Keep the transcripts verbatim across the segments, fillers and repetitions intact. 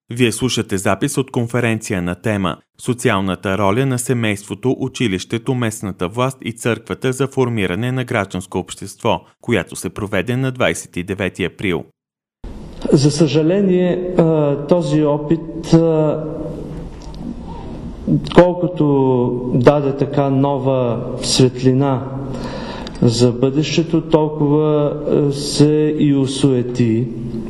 Вие слушате запис от конференция на тема «Социалната роля на семейството, училището, местната власт и църквата за формиране на гражданско общество», която се проведе на двадесет и девети април. За съжаление, този опит, колкото даде така нова светлина за бъдещето, толкова се и осуети.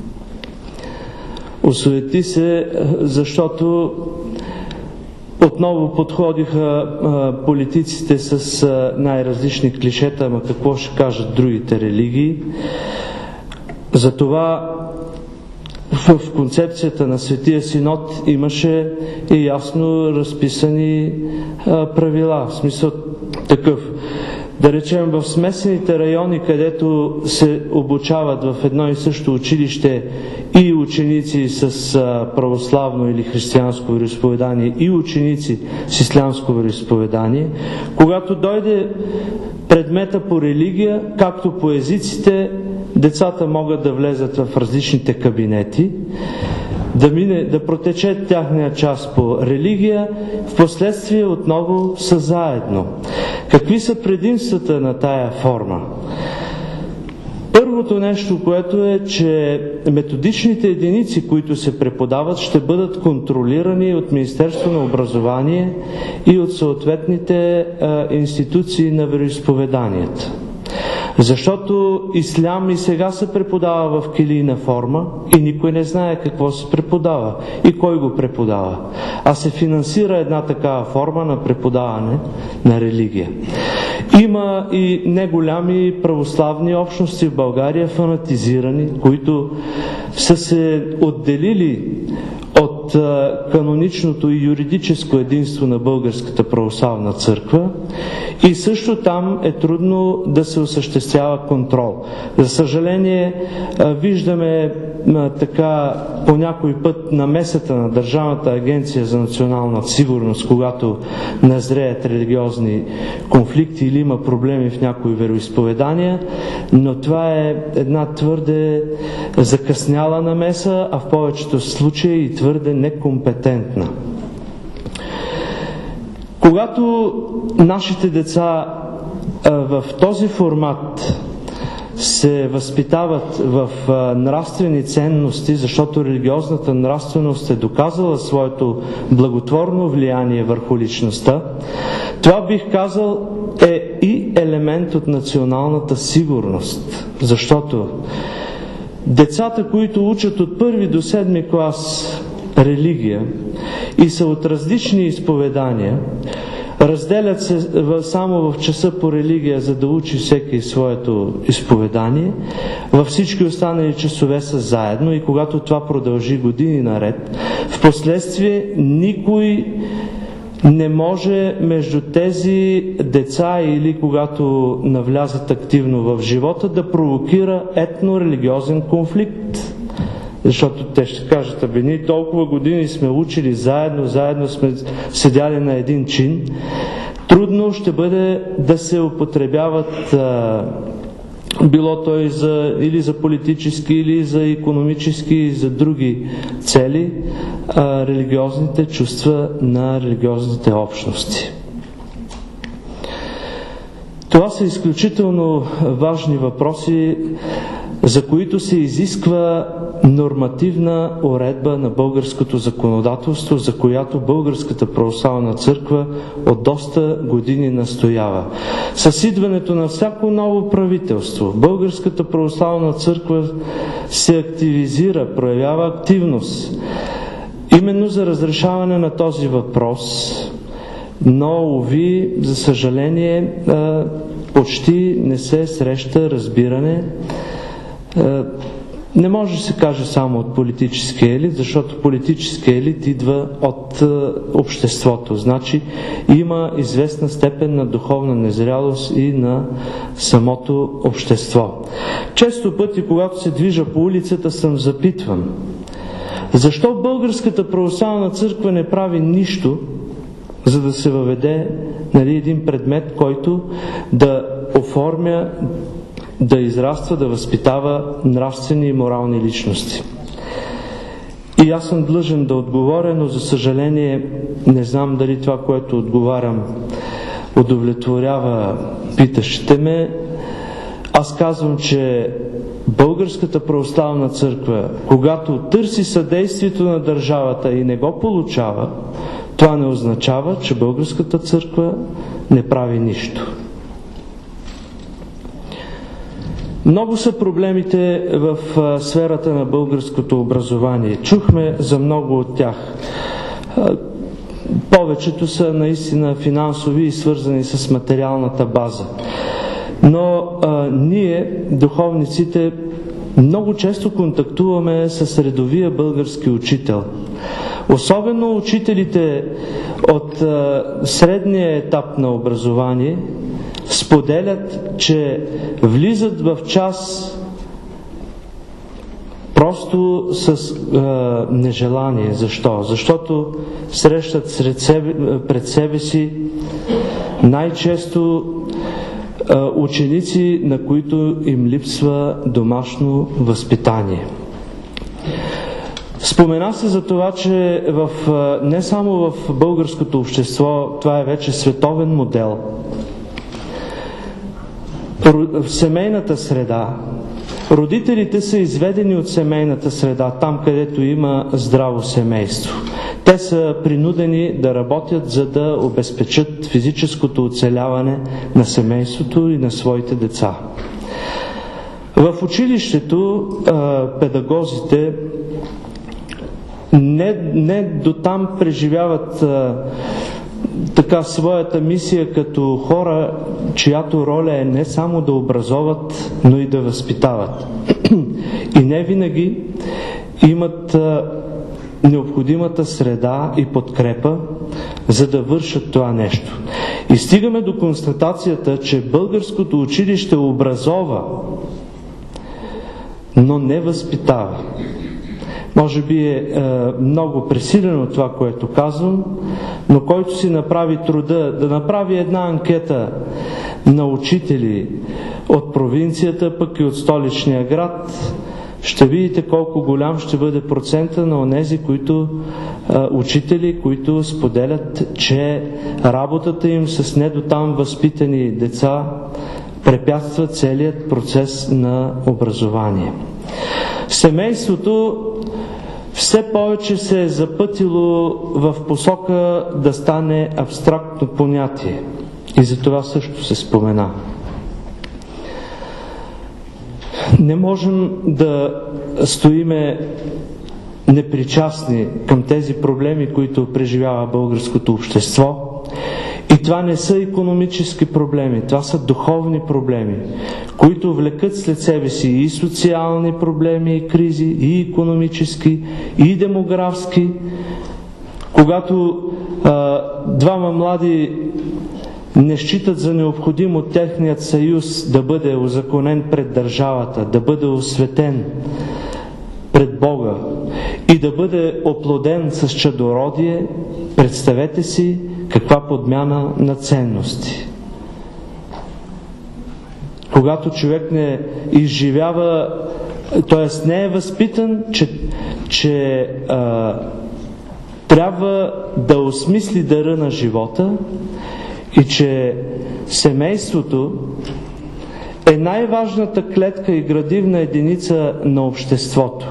Осуети се, защото отново подходиха а, политиците с а, най-различни клишета, ама какво ще кажат другите религии. Затова в, в концепцията на Светия Синод имаше и ясно разписани а, правила, в смисъл такъв. Да речем, в смесените райони, където се обучават в едно и също училище и ученици с православно или християнско вероизповедание, и ученици с ислямско вероизповедание, когато дойде предмета по религия, както по езиците, децата могат да влезат в различните кабинети, да, мине, да протече тяхния час по религия, в последствие отново са заедно. Какви са предимствата на тая форма? Първото нещо, което е, че методичните единици, които се преподават, ще бъдат контролирани от Министерство на образование и от съответните а, институции на вероизповеданията. Защото ислям и сега се преподава в килийна форма и никой не знае какво се преподава и кой го преподава. А се финансира една такава форма на преподаване на религия. Има и неголями православни общности в България, фанатизирани, които са се отделили от каноничното и юридическо единство на Българската православна църква и също там е трудно да се осъществява контрол. За съжаление, виждаме така по някой път намесата на Държавната агенция за национална сигурност, когато назреят религиозни конфликти или има проблеми в някои вероизповедания, но това е една твърде закъсняла намеса, а в повечето случаи и твърде некомпетентна. Когато нашите деца а, в този формат се възпитават в а, нравствени ценности, защото религиозната нравственост е доказала своето благотворно влияние върху личността, това бих казал е и елемент от националната сигурност, защото децата, които учат от първи до седми клас религия и са от различни изповедания, разделят се само в часа по религия, за да учи всеки своето изповедание. Във всички останали часове са заедно и когато това продължи години наред, в последствие никой не може между тези деца или когато навлязат активно в живота да провокира етно-религиозен конфликт. Защото те ще кажат, абе ние толкова години сме учили заедно, заедно сме седяли на един чин. Трудно ще бъде да се употребяват а, било то и за, или за политически, или за икономически, и за други цели, а, религиозните чувства на религиозните общности. Това са изключително важни въпроси, за които се изисква нормативна уредба на българското законодателство, за която Българската православна църква от доста години настоява. С идването на всяко ново правителство, Българската православна църква се активизира, проявява активност именно за разрешаване на този въпрос, но, уви, за съжаление, почти не се среща разбиране. Не може да се каже само от политическия елит, защото политическия елит идва от обществото. Значи има известна степен на духовна незрялост и на самото общество. Често пъти, когато се движа по улицата, съм запитван: защо Българската православна църква не прави нищо, за да се въведе, нали, един предмет, който да оформя, да израства, да възпитава нравствени и морални личности. И аз съм длъжен да отговоря, но за съжаление не знам дали това, което отговарям, удовлетворява питащите ме. Аз казвам, че Българската православна църква, когато търси съдействието на държавата и не го получава, това не означава, че Българската църква не прави нищо. Много са проблемите в сферата на българското образование. Чухме за много от тях. Повечето са наистина финансови и свързани с материалната база. Но а, ние, духовниците, много често контактуваме с редовия български учител. Особено учителите от а, средния етап на образование споделят, че влизат в час просто с а, нежелание. Защо? Защото срещат сред себе, пред себе си най-често а, ученици, на които им липсва домашно възпитание. Спомена се за това, че в, не само в българското общество, това е вече световен модел. В семейната среда родителите са изведени от семейната среда, там където има здраво семейство. Те са принудени да работят, за да обезпечат физическото оцеляване на семейството и на своите деца. В училището педагозите не, не до там преживяват така своята мисия като хора, чиято роля е не само да образоват, но и да възпитават. И не винаги имат необходимата среда и подкрепа, за да вършат това нещо. И стигаме до констатацията, че българското училище образова, но не възпитава. Може би е, е много пресилено това, което казвам, но който си направи труда да направи една анкета на учители от провинцията, пък и от столичния град, ще видите колко голям ще бъде процента на онези, които, е, учители, които споделят, че работата им с недотам възпитани деца препятства целият процес на образование. Семейството все повече се е запътило в посока да стане абстрактно понятие. И за това също се спомена. Не можем да стоиме непричастни към тези проблеми, които преживява българското общество. И това не са икономически проблеми, това са духовни проблеми, които влекат след себе си и социални проблеми, и кризи, и икономически, и демографски. Когато а, двама млади не считат за необходимо техният съюз да бъде узаконен пред държавата, да бъде осветен пред Бога и да бъде оплоден с чадородие, представете си каква подмяна на ценности. Когато човек не изживява, т.е. не е възпитан, че, че а, трябва да осмисли дара на живота и че семейството е най-важната клетка и градивна единица на обществото.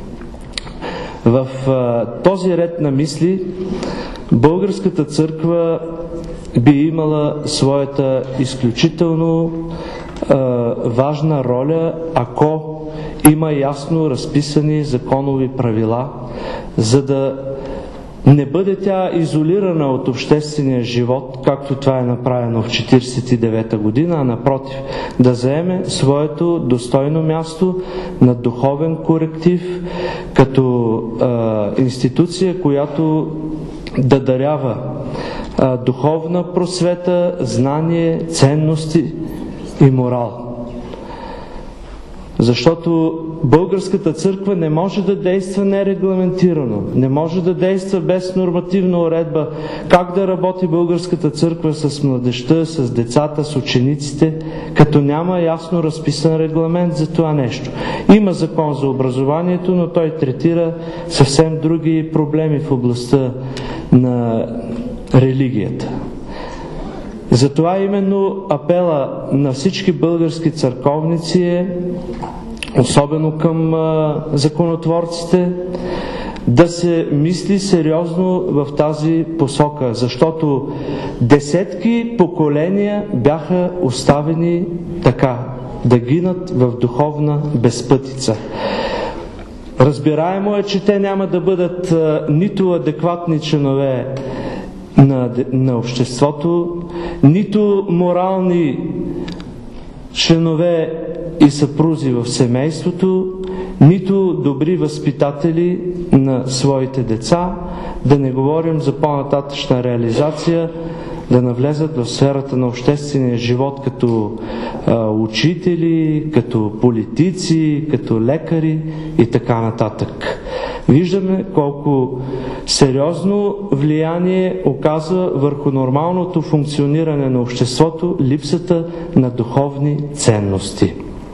В а, този ред на мисли Българската църква би имала своята изключително а, важна роля, ако има ясно разписани законови правила, за да не бъде тя изолирана от обществения живот, както това е направено в четиридесет и девета година, а напротив, да заеме своето достойно място на духовен коректив, като а, институция, която да дарява а, духовна просвета, знание, ценности и морал. Защото българската църква не може да действа нерегламентирано, не може да действа без нормативна уредба. Как да работи българската църква с младежта, с децата, с учениците, като няма ясно разписан регламент за това нещо. Има закон за образованието, но той третира съвсем други проблеми в областта на религията. Затова именно апела на всички български църковници е, особено към а, законотворците, да се мисли сериозно в тази посока, защото десетки поколения бяха оставени така, да гинат в духовна безпътица. Разбираемо е, че те няма да бъдат а, нито адекватни членове на, на обществото, нито морални членове и съпрузи в семейството, нито добри възпитатели на своите деца, да не говорим за по-нататъчна реализация, да навлезат в сферата на обществения живот като а, учители, като политици, като лекари и така нататък. Виждаме колко сериозно влияние оказва върху нормалното функциониране на обществото липсата на духовни ценности.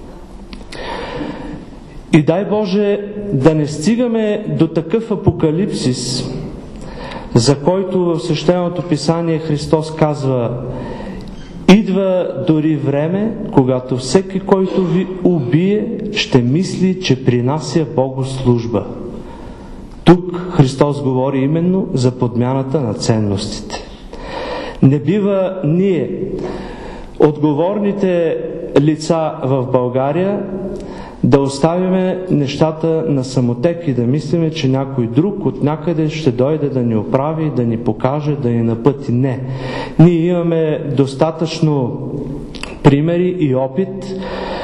И дай Боже да не стигаме до такъв апокалипсис, за който в Свещеното писание Христос казва: идва дори време, когато всеки, който ви убие, ще мисли, че принася богослужба. Тук Христос говори именно за подмяната на ценностите. Не бива ние, отговорните лица в България, да оставиме нещата на самотек и да мислиме, че някой друг от някъде ще дойде да ни оправи, да ни покаже, да ни напъти. Не. Ние имаме достатъчно примери и опит,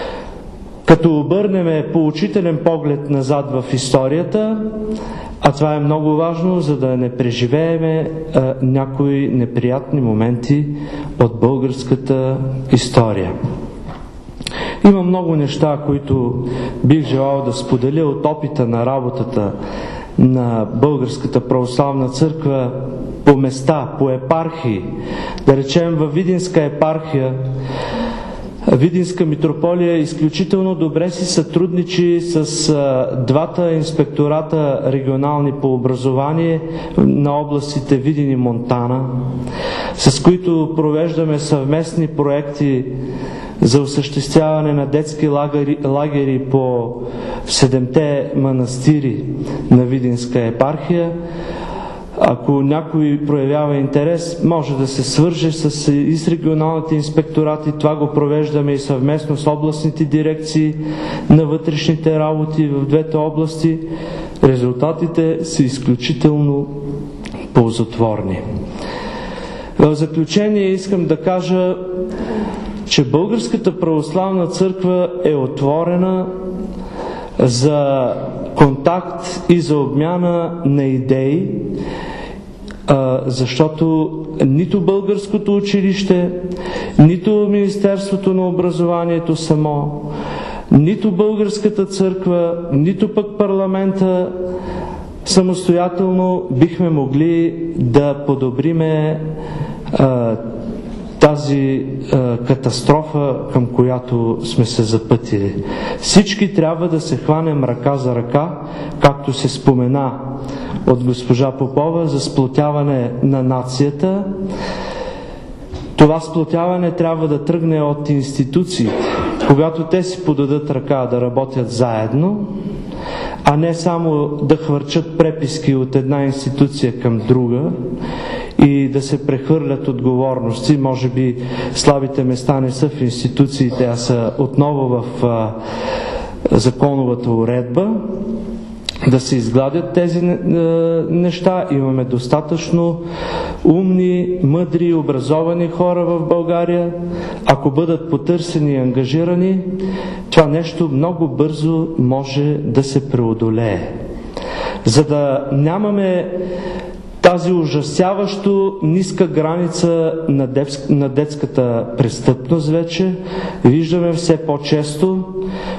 като обърнем поучителен поглед назад в историята, а това е много важно, за да не преживееме а, някои неприятни моменти от българската история. Има много неща, които бих желал да споделя от опита на работата на Българската православна църква по места, по епархии. Да речем, във Видинска епархия, Видинска митрополия изключително добре си сътрудничи с а, двата инспектората регионални по образование на областите Видин и Монтана, с които провеждаме съвместни проекти за осъществяване на детски лагери, лагери по седемте манастири на Видинска епархия. Ако някой проявява интерес, може да се свърже с, и с регионалните инспекторати. Това го провеждаме и съвместно с областните дирекции на вътрешните работи в двете области. Резултатите са изключително ползотворни. В заключение искам да кажа, че Българската православна църква е отворена за контакт и за обмяна на идеи, защото нито българското училище, нито Министерството на образованието само, нито българската църква, нито пък парламента самостоятелно бихме могли да подобриме тази а, катастрофа, към която сме се запътили. Всички трябва да се хванем ръка за ръка, както се спомена от госпожа Попова, за сплотяване на нацията. Това сплотяване трябва да тръгне от институциите, когато те си подадат ръка да работят заедно, а не само да хвърчат преписки от една институция към друга и да се прехвърлят отговорности. Може би слабите места не са в институциите, а са отново в а, законовата уредба. Да се изгладят тези а, неща. Имаме достатъчно умни, мъдри, образовани хора в България. Ако бъдат потърсени и ангажирани, това нещо много бързо може да се преодолее. За да нямаме тази ужасяващо ниска граница на, детск, на детската престъпност вече, виждаме все по-често от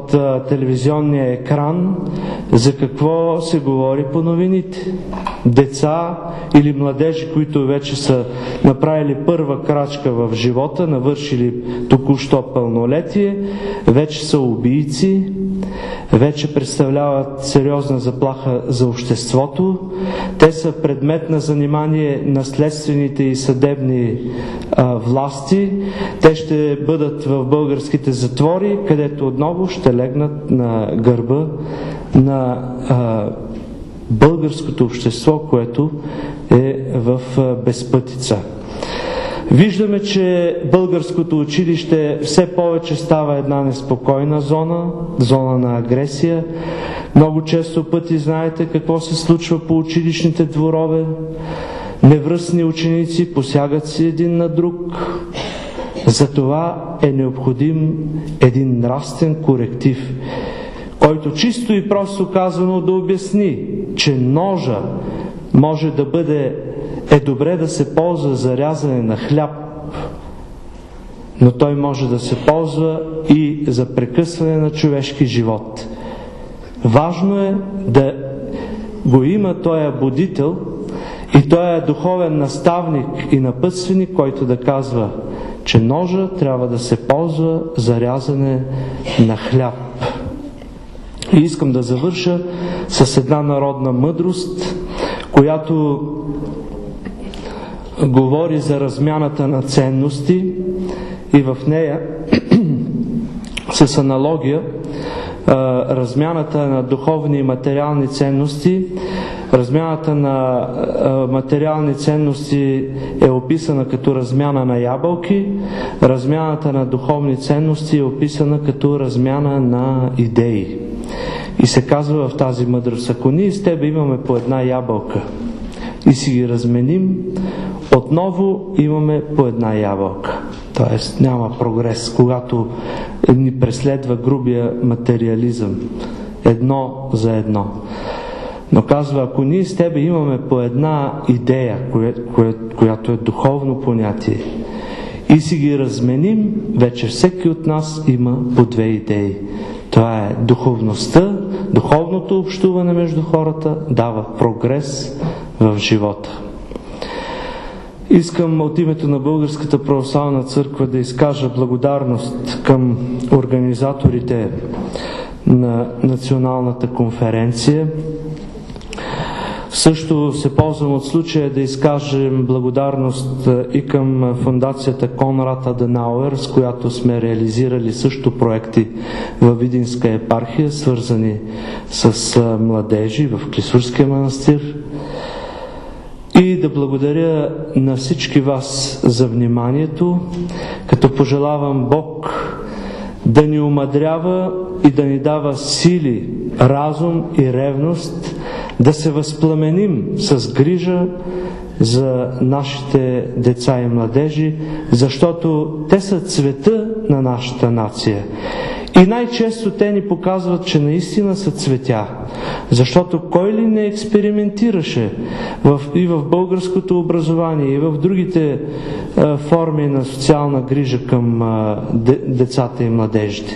от а, телевизионния екран, за какво се говори по новините. Деца или младежи, които вече са направили първа крачка в живота, навършили току-що пълнолетие, вече са убийци, вече представляват сериозна заплаха за обществото. Те са предмет на занимание на следствените и съдебни а, власти. Те ще бъдат в българските затвори, където отново ще легнат на гърба на а, българското общество, което е в а, безпътица. Виждаме, че българското училище все повече става една неспокойна зона, зона на агресия. Много често пъти знаете какво се случва по училищните дворове. Невръстни ученици посягат си един на друг. Затова е необходим един нравствен коректив, който чисто и просто казано да обясни, че ножа може да бъде е добре да се ползва за рязане на хляб, но той може да се ползва и за прекъсване на човешки живот. Важно е да го има този будител и той е духовен наставник и напътственик, който да казва, че ножа трябва да се ползва за рязане на хляб. И искам да завърша с една народна мъдрост, която говори за размяната на ценности и в нея с аналогия размяната на духовни и материални ценности. Размяната на материални ценности е описана като размяна на ябълки, размяната на духовни ценности е описана като размяна на идеи. И се казва в тази мъдрост: ако ние с тебе имаме по една ябълка и си ги разменим, отново имаме по една ябълка. Тоест няма прогрес, когато ни преследва грубия материализъм. Едно за едно. Но казва, ако ние с тебе имаме по една идея, кое, кое, която е духовно понятие, и си ги разменим, вече всеки от нас има по две идеи. Това е духовността, духовното общуване между хората дава прогрес в живота. Искам от името на Българската православна църква да изкажа благодарност към организаторите на националната конференция. Също се ползвам от случая да изкажем благодарност и към фондацията Конрад Аденауер, с която сме реализирали също проекти във Видинска епархия, свързани с младежи в Клисурския манастир. И да благодаря на всички вас за вниманието, като пожелавам Бог да ни умъдрява и да ни дава сили, разум и ревност, да се възпламеним с грижа за нашите деца и младежи, защото те са цвета на нашата нация. И най-често те ни показват, че наистина са цветя. Защото кой ли не експериментираше в, и в българското образование, и в другите а, форми на социална грижа към а, де, децата и младежите.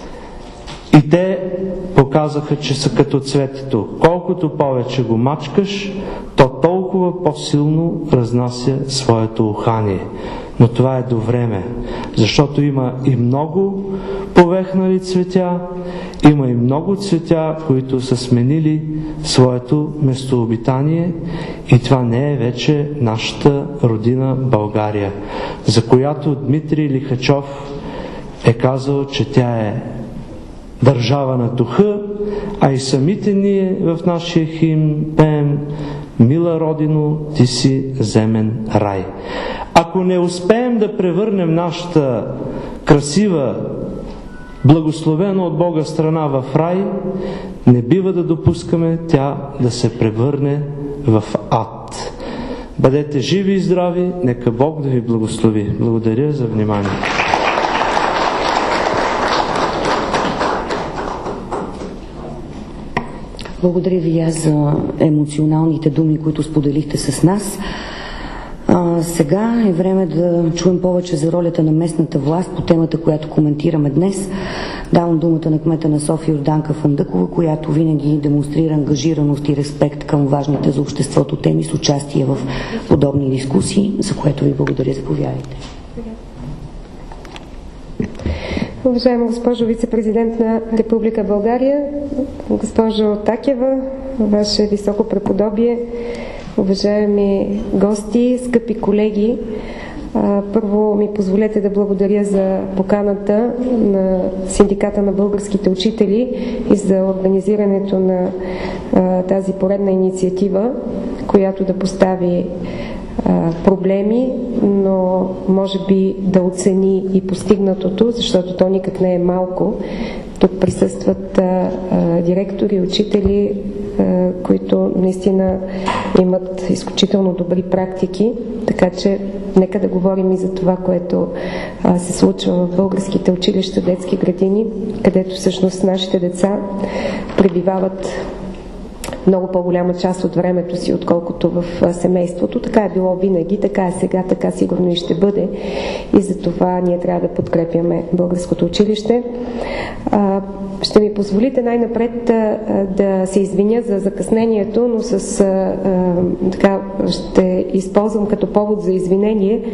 И те показаха, че са като цветето. Колкото повече го мачкаш, то толкова по-силно разнася своето ухание. Но това е до време, защото има и много повехнали цветя, има и много цветя, които са сменили своето местообитание, и това не е вече нашата родина България, за която Дмитрий Лихачов е казал, че тя е държава на духа, а и самите ние в нашия химн пеем: мила родино, ти си земен рай. Ако не успеем да превърнем нашата красива, благословена от Бога страна в рай, не бива да допускаме тя да се превърне в ад. Бъдете живи и здрави, нека Бог да ви благослови. Благодаря за вниманието. Благодаря ви аз за емоционалните думи, които споделихте с нас. А, сега е време да чуем повече за ролята на местната власт по темата, която коментираме днес. Давам думата на кмета на София Йорданка Фандъкова, която винаги демонстрира ангажираност и респект към важните за обществото теми с участие в подобни дискусии, за което ви благодаря. Заповядайте. Уважаема госпожо вице-президент на Република България, госпожо Такева, ваше високо преподобие, уважаеми гости, скъпи колеги, първо ми позволете да благодаря за поканата на Синдиката на българските учители и за организирането на тази поредна инициатива, която да постави проблеми, но може би да оцени и постигнатото, защото то никак не е малко. Тук присъстват а, а, директори, учители, а, които наистина имат изключително добри практики, така че нека да говорим и за това, което а, се случва в българските училища, детски градини, където всъщност нашите деца пребивават много по-голяма част от времето си, отколкото в семейството. Така е било винаги, така е сега, така сигурно и ще бъде. И за това ние трябва да подкрепяме българското училище. Ще ми позволите най-напред да се извиня за закъснението, но с, така, ще използвам като повод за извинение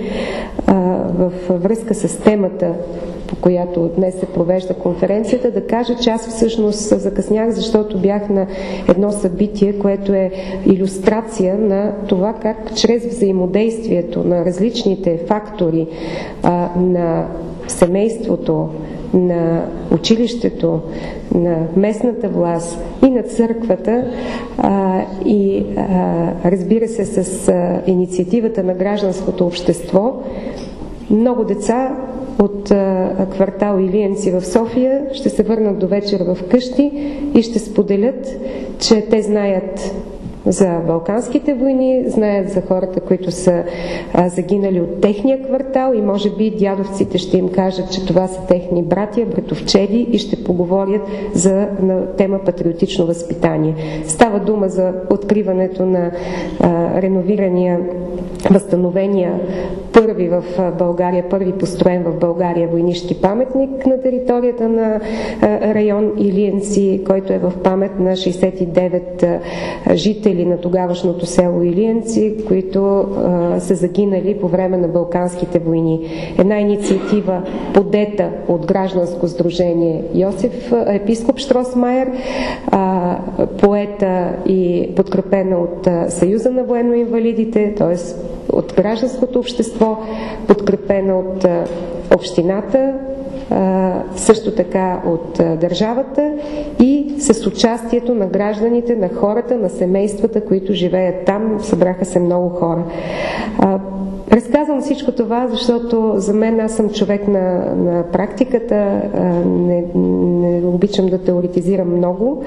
в връзка с темата, по която днес се провежда конференцията, да кажа, че аз всъщност закъснях, защото бях на едно събитие, което е илюстрация на това как чрез взаимодействието на различните фактори а, на семейството, на училището, на местната власт и на църквата а, и а, разбира се с а, инициативата на гражданското общество, много деца от а, квартал Илиенци в София ще се върнат до вечер в къщи и ще споделят, че те знаят за Балканските войни, знаят за хората, които са а, загинали от техния квартал и може би дядовците ще им кажат, че това са техни братя, братовчеди и ще поговорят за на тема патриотично възпитание. Става дума за откриването на а, реновирания, възстановения първи в България, първи построен в България войнишки паметник на територията на а, район Илиенци, който е в памет на шейсет и девет а, жители на тогавашното село Илиенци, които а, са загинали по време на Балканските войни. Една инициатива подета от гражданско сдружение Йосиф, епископ Штросмайер, а, поета и подкрепена от а, Съюза на военно-инвалидите, т.е. от гражданското общество, подкрепена от а, общината, също така от държавата и с участието на гражданите, на хората, на семействата, които живеят там. Събраха се много хора. Разказвам всичко това, защото за мен аз съм човек на, на практиката, не, не обичам да теоретизирам много,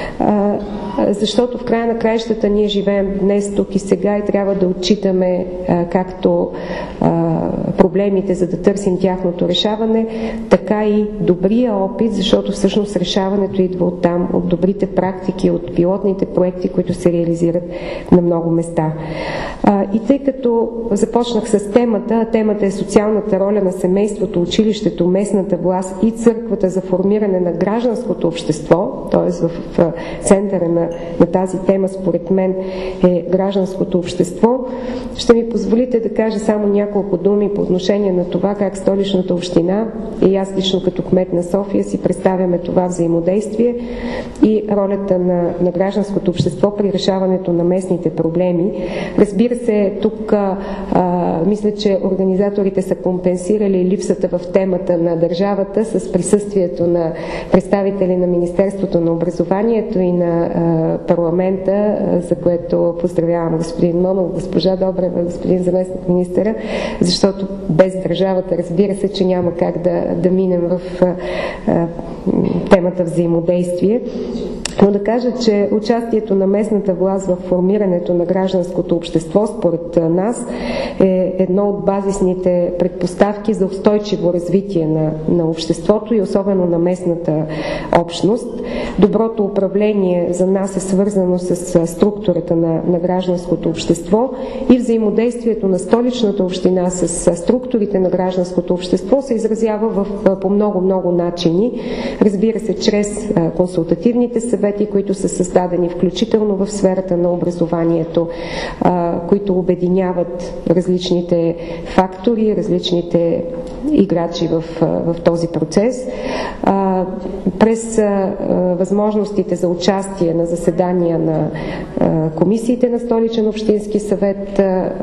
защото в края на краищата ние живеем днес, тук и сега и трябва да отчитаме както проблемите, за да търсим тяхното решаване, така и добрия опит, защото всъщност решаването идва от там, от добрите практики, от пилотните проекти, които се реализират на много места. И тъй като започнах с темата, темата е социалната роля на семейството, училището, местната власт и църквата за формиране на гражданското общество, т.е. в центъра на, на тази тема, според мен, е гражданското общество, ще ми позволите да кажа само няколко думи по отношение на това как Столичната община и аз лично като кмет на София си представяме това взаимодействие и ролята на, на гражданското общество при решаването на местните проблеми. Разбира се, тук а, мисля, че организаторите са компенсирали липсата в темата на държавата с присъствието на представители на Министерството на образованието и на а, парламента, а, за което поздравявам господин Монов, госпожа Добрева, господин заместник министъра, защото без държавата, разбира се, че няма как да, да минем в а, а, темата взаимодействие. Но да кажа, че участието на местната власт в формирането на гражданското общество, според нас, е едно от базисните предпоставки за устойчиво развитие на, на обществото и особено на местната общност. Доброто управление за нас е свързано с структурата на, на гражданското общество и взаимодействието на Столичната община с структурите на гражданското общество се изразява в, по много-много начини. Разбира се, чрез консултативните съвети, които са създадени включително в сферата на образованието, които обединяват различните фактори, различните играчи в, в този процес. През възможностите за участие на заседания на комисиите на Столичен общински съвет,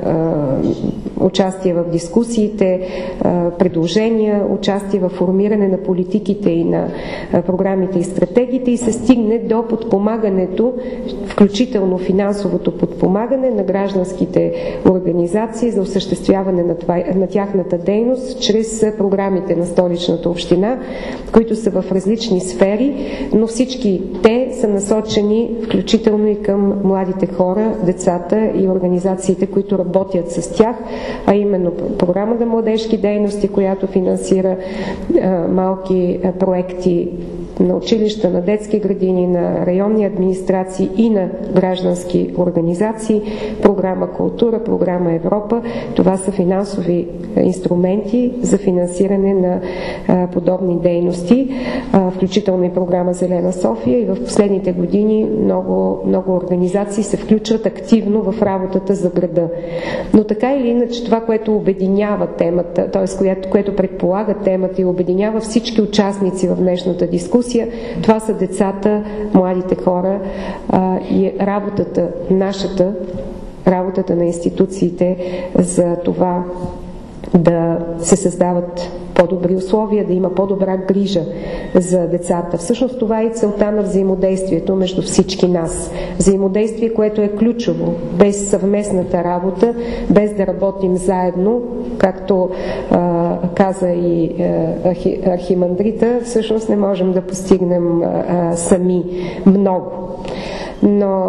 участие в дискусиите, предложения, участие в формиране на политиките и на програмите и стратегиите и се стигне до подпомагането, включително финансовото подпомагане на гражданските организации за осъществяване на, това, на тяхната дейност чрез програмите на Столичната община, които са в различни сфери, но всички те са насочени включително и към младите хора, децата и организациите, които работят с тях, а именно програма за младежки дейности, която финансира а, малки а, проекти на училища, на детски градини, на районни администрации и на граждански организации, програма Култура, програма Европа. Това са финансови инструменти за финансиране на а, подобни дейности, а, включително и програма Зелена София, и в последните години много, много организации се включват активно в работата за града. Но така или иначе това, което обединява темата, т.е. което, което предполага темата и обединява всички участници в днешната дискусия, това са децата, младите хора а, и работата, нашата, работата на институциите за това да се създават по-добри условия, да има по-добра грижа за децата. Всъщност това е и целта на взаимодействието между всички нас. Взаимодействие, което е ключово. Без съвместната работа, без да работим заедно, както а, каза и а, архи, архимандрита, всъщност не можем да постигнем а, сами много. Но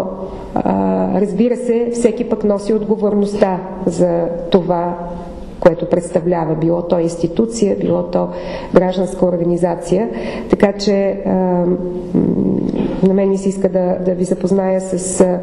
а, разбира се, всеки пък носи отговорността за това, което представлява, било то институция, било то гражданска организация. Така че а, на мен ми се иска да, да ви запозная с а,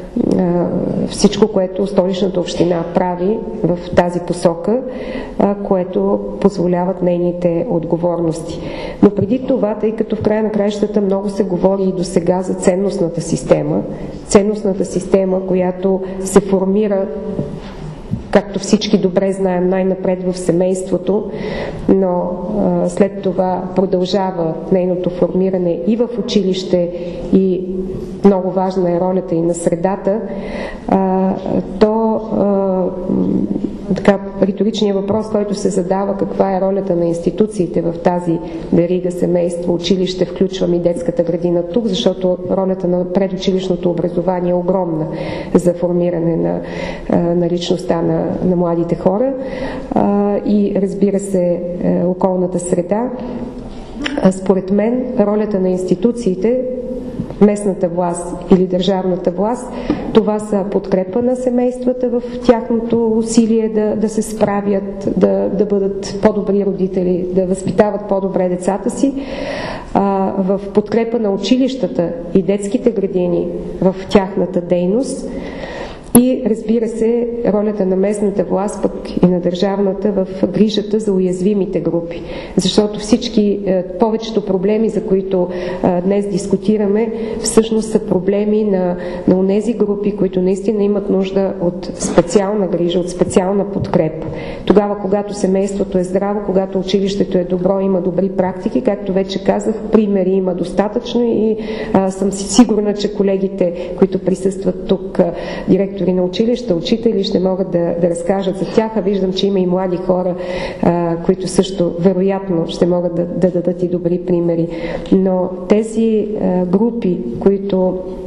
всичко, което Столичната община прави в тази посока, а, което позволяват нейните отговорности. Но преди това, тъй като в края на краищата много се говори и до сега за ценностната система, ценностната система, която се формира, както всички добре знаем, най-напред в семейството, но а, след това продължава нейното формиране и в училище, и много важна е ролята и на средата, а, то а, така, риторичният въпрос, който се задава, каква е ролята на институциите в тази верига семейство, училище, включвам и детската градина тук, защото ролята на предучилищното образование е огромна за формиране на, на личността на, на младите хора и, разбира се, околната среда. Според мен ролята на институциите, местната власт или държавната власт, това са подкрепа на семействата в тяхното усилие да, да се справят, да, да бъдат по-добри родители, да възпитават по-добре децата си, а, в подкрепа на училищата и детските градини в тяхната дейност. И, разбира се, ролята на местната власт, пък и на държавната, в грижата за уязвимите групи. Защото всички, повечето проблеми, за които днес дискутираме, всъщност са проблеми на, на онези групи, които наистина имат нужда от специална грижа, от специална подкрепа. Тогава, когато семейството е здраво, когато училището е добро, има добри практики, както вече казах, примери има достатъчно и а, съм сигурна, че колегите, които присъстват тук, директори на училища, учители, ще могат да, да разкажат за тях, а виждам, че има и млади хора, а, които също вероятно ще могат да, да дадат и добри примери. Но тези а, групи, които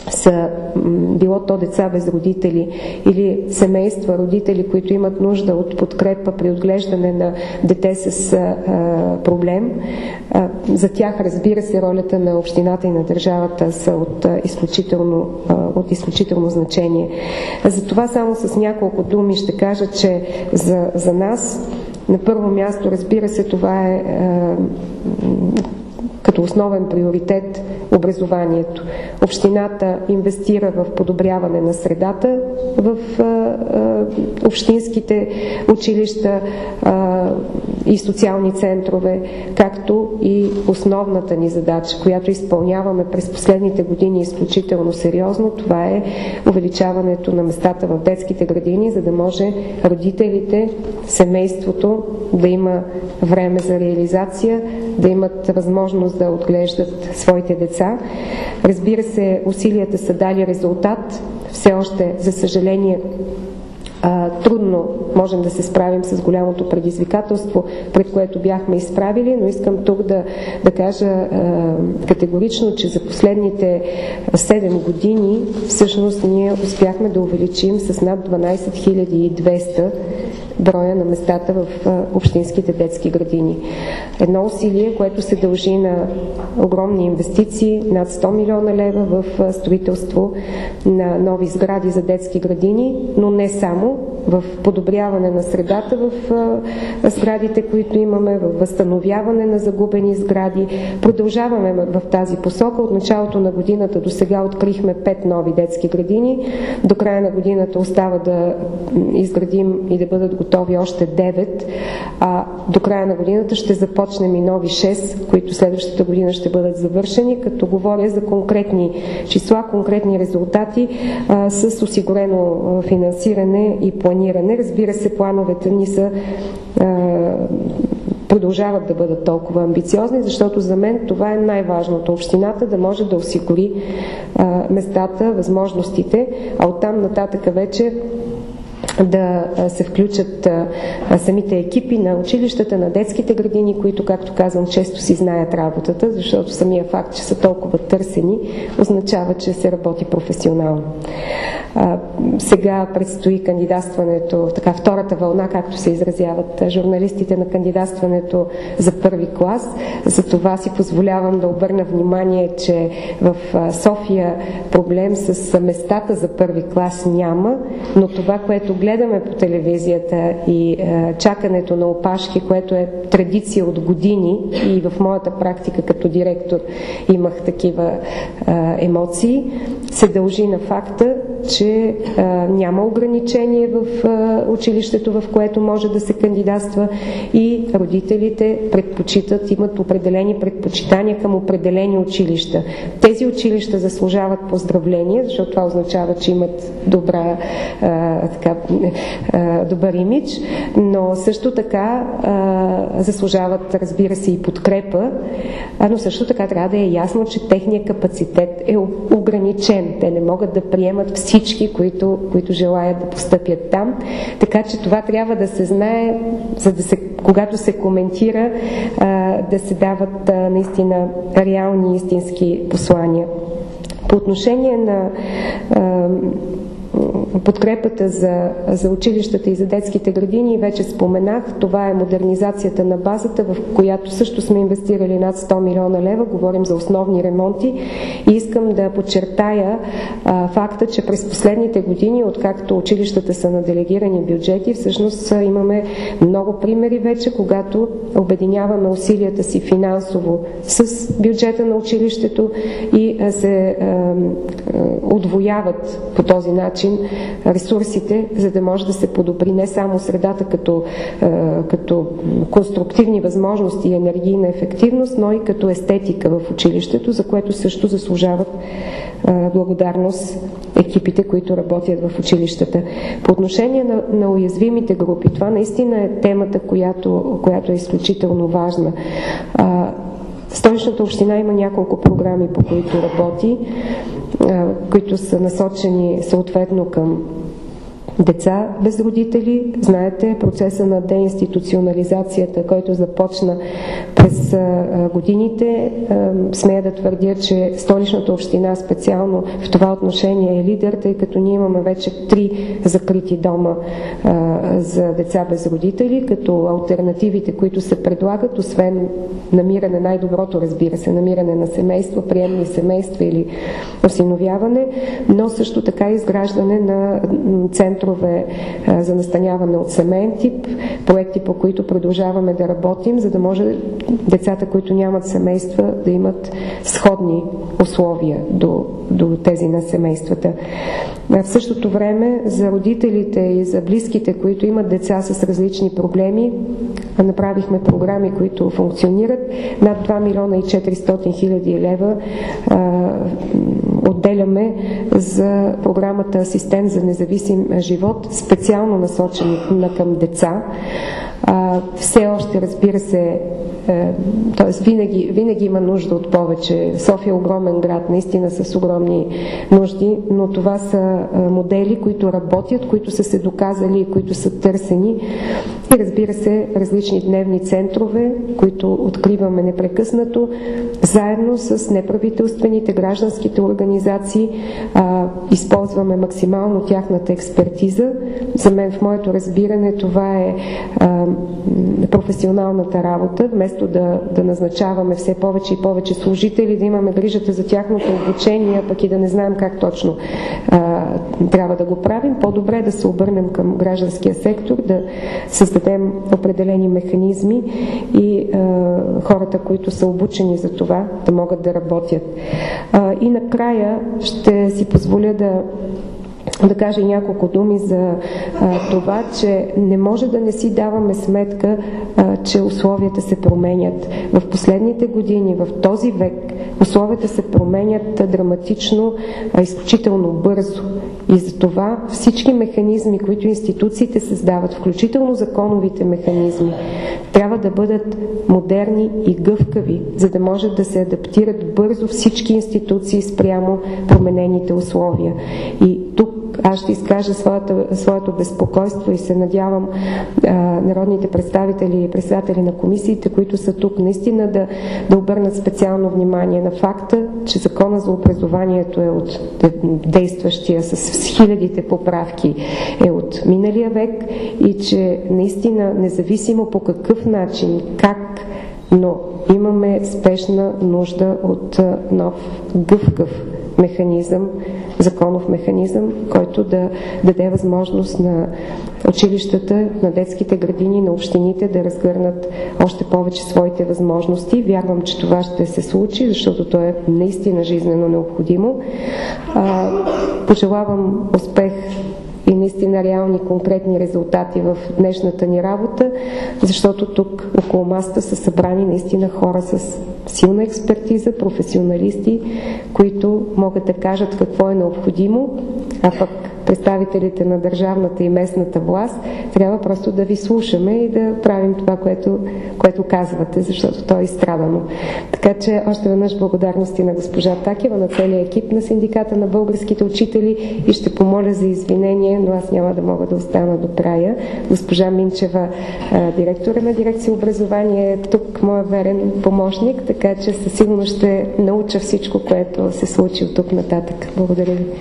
са било то деца без родители или семейства, родители, които имат нужда от подкрепа при отглеждане на дете с а, проблем. А, за тях, разбира се, ролята на общината и на държавата са от а, изключително, а, от изключително значение. Затова само с няколко думи ще кажа, че за, за нас на първо място, разбира се, това е а, като основен приоритет образованието. Общината инвестира в подобряване на средата в а, а, общинските училища а, и социални центрове, както и основната ни задача, която изпълняваме през последните години изключително сериозно, това е увеличаването на местата в детските градини, за да може родителите, семейството да има време за реализация, да имат възможност да отглеждат своите деца. Разбира се, усилията са дали резултат. Все още, за съжаление, трудно можем да се справим с голямото предизвикателство, пред което бяхме изправили, но искам тук да, да кажа а, категорично, че за последните седем години всъщност ние успяхме да увеличим с над дванадесет хиляди и двеста броя на местата в общинските детски градини. Едно усилие, което се дължи на огромни инвестиции, над сто милиона лева в строителство на нови сгради за детски градини, но не само, в подобряване на средата в сградите, които имаме, в възстановяване на загубени сгради. Продължаваме в тази посока. От началото на годината до сега открихме пет нови детски градини. До края на годината остава да изградим и да бъдат готови още девет, а до края на годината ще започнем и нови шест, които следващата година ще бъдат завършени, като говоря за конкретни числа, конкретни резултати а, с осигурено финансиране и планиране. Разбира се, плановете ни са а, продължават да бъдат толкова амбициозни, защото за мен това е най-важното. Общината да може да осигури а, местата, възможностите, а оттам нататък вече да се включат самите екипи на училищата, на детските градини, които, както казвам, често си знаят работата, защото самия факт, че са толкова търсени, означава, че се работи професионално. Сега предстои кандидатстването, така втората вълна, както се изразяват журналистите, на кандидатстването за първи клас. За това си позволявам да обърна внимание, че в София проблем с местата за първи клас няма, но това, което гледаме по телевизията и е, чакането на опашки, което е традиция от години, и в моята практика като директор имах такива е, емоции, се дължи на факта, че е, няма ограничение в е, училището, в което може да се кандидатства, и родителите предпочитат, имат определени предпочитания към определени училища. Тези училища заслужават поздравления, защото това означава, че имат добра, е, така, е, добър имидж, но също така е, заслужават, разбира се, и подкрепа, но също така трябва да е ясно, че техният капацитет е ограничен. Те не могат да приемат всички, които, които желаят да постъпят там. Така че това трябва да се знае, за да се, когато се коментира, да се дават наистина реални, истински послания. По отношение на подкрепата за, за училищата и за детските градини, вече споменах, това е модернизацията на базата, в която също сме инвестирали над сто милиона лева, говорим за основни ремонти, и искам да подчертая а, факта, че през последните години, откакто училищата са на делегирани бюджети, всъщност имаме много примери вече, когато обединяваме усилията си финансово с бюджета на училището и а, се а, а, удвояват по този начин ресурсите, за да може да се подобри не само средата като, е, като конструктивни възможности и енергийна ефективност, но и като естетика в училището, за което също заслужават е, благодарност екипите, които работят в училищата. По отношение на, на уязвимите групи, това наистина е темата, която, която е изключително важна. А, Столичната община има няколко програми, по които работи, които са насочени съответно към деца без родители. Знаете, процеса на деинституционализацията, който започна през годините, смея да твърдя, че Столичната община специално в това отношение е лидер, тъй като ние имаме вече три закрити дома за деца без родители, като алтернативите, които се предлагат, освен намиране, най-доброто, разбира се, намиране на семейства, приемни семейства или осиновяване, но също така изграждане на центрове за настаняване от семейен тип, проекти, по които продължаваме да работим, за да може децата, които нямат семейства, да имат сходни условия до, до тези на семействата. В същото време за родителите и за близките, които имат деца с различни проблеми, направихме програми, които функционират. Над два милиона и четиристотин хиляди лева а, отделяме за програмата Асистент за независим живот, специално насочена към деца. А, все още, разбира се, т.е. винаги, винаги има нужда от повече. София е огромен град, наистина с огромни нужди, но това са модели, които работят, които са се доказали, които са търсени. И разбира се, различни дневни центрове, които откриваме непрекъснато, заедно с неправителствените, гражданските организации, а, използваме максимално тяхната експертиза. За мен, в моето разбиране, това е а, професионалната работа. Вместо да, да назначаваме все повече и повече служители, да имаме грижата за тяхното обучение, пък и да не знаем как точно а, трябва да го правим, по-добре е да се обърнем към гражданския сектор, да създадем определени механизми и а, хората, които са обучени за това, да могат да работят. А, и накрая ще си позволя да да кажа няколко думи за а, това, че не може да не си даваме сметка, а, че условията се променят. В последните години, в този век, условията се променят драматично, а, изключително бързо. И за това всички механизми, които институциите създават, включително законовите механизми, трябва да бъдат модерни и гъвкави, за да може да се адаптират бързо всички институции спрямо променените условия. И тук аз ще изкажа своята, своето безпокойство и се надявам а, народните представители и председатели на комисиите, които са тук, наистина да, да обърнат специално внимание на факта, че Закона за образованието е от действащия с хилядите поправки е от миналия век и че наистина, независимо по какъв начин, как, но имаме спешна нужда от нов гъвкав механизъм, законов механизъм, който да даде възможност на училищата, на детските градини, на общините да разгърнат още повече своите възможности. Вярвам, че това ще се случи, защото то е наистина жизнено необходимо. Пожелавам успех и наистина реални конкретни резултати в днешната ни работа, защото тук около масата са събрани наистина хора с силна експертиза, професионалисти, които могат да кажат какво е необходимо, а пък представителите на държавната и местната власт трябва просто да ви слушаме и да правим това, което, което казвате, защото то е изстрадано. Така че още веднъж благодарности на госпожа Такева, на целия екип на Синдиката на българските учители и ще помоля за извинение, но аз няма да мога да остана до края. Госпожа Минчева, директора на дирекция образование, е тук моя верен помощник, така че със сигурност ще науча всичко, което се случи от тук нататък. Благодаря ви.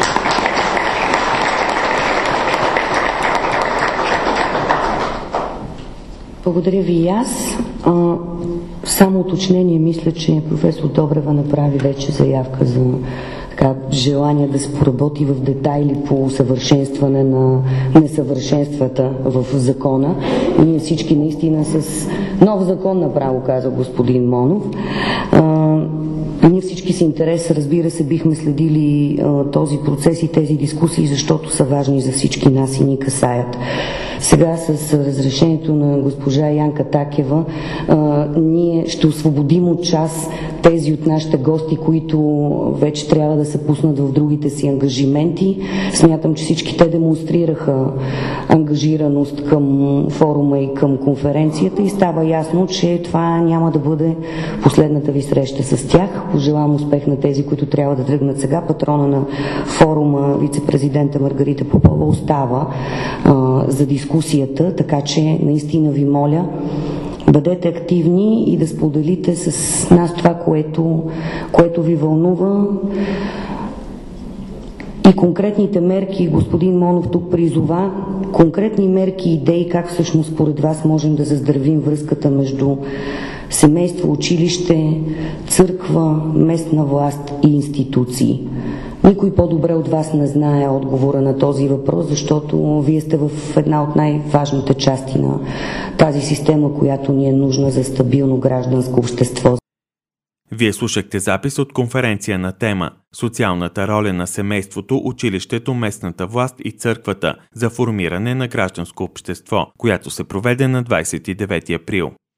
Благодаря ви и аз. А, само уточнение, мисля, че професор Добрева направи вече заявка за така, желание да се поработи в детайли по усъвършенстване на несъвършенствата в закона. Ние всички наистина с нов закон направо, каза господин Монов. А, ние всички с интерес, разбира се, бихме следили а, този процес и тези дискусии, защото са важни за всички нас и ни касаят. Сега с разрешението на госпожа Янка Такева а, ние ще освободим от час тези от нашите гости, които вече трябва да се пуснат в другите си ангажименти. Смятам, че всички те демонстрираха ангажираност към форума и към конференцията и става ясно, че това няма да бъде последната ви среща с тях. Пожелавам пожелавам успех на тези, които трябва да тръгнат сега. Патрона на форума, вице-президента Маргарита Попова, остава а, за дискусията, така че наистина ви моля, бъдете активни и да споделите с нас това, което, което ви вълнува. И конкретните мерки, господин Монов тук призова, конкретни мерки и идеи, как всъщност според вас можем да заздравим връзката между семейство, училище, църква, местна власт и институции. Никой по-добре от вас не знае отговора на този въпрос, защото вие сте в една от най-важните части на тази система, която ни е нужна за стабилно гражданско общество. Вие слушахте запис от конференция на тема «Социалната роля на семейството, училището, местната власт и църквата за формиране на гражданско общество», която се проведе на двадесет и девети април.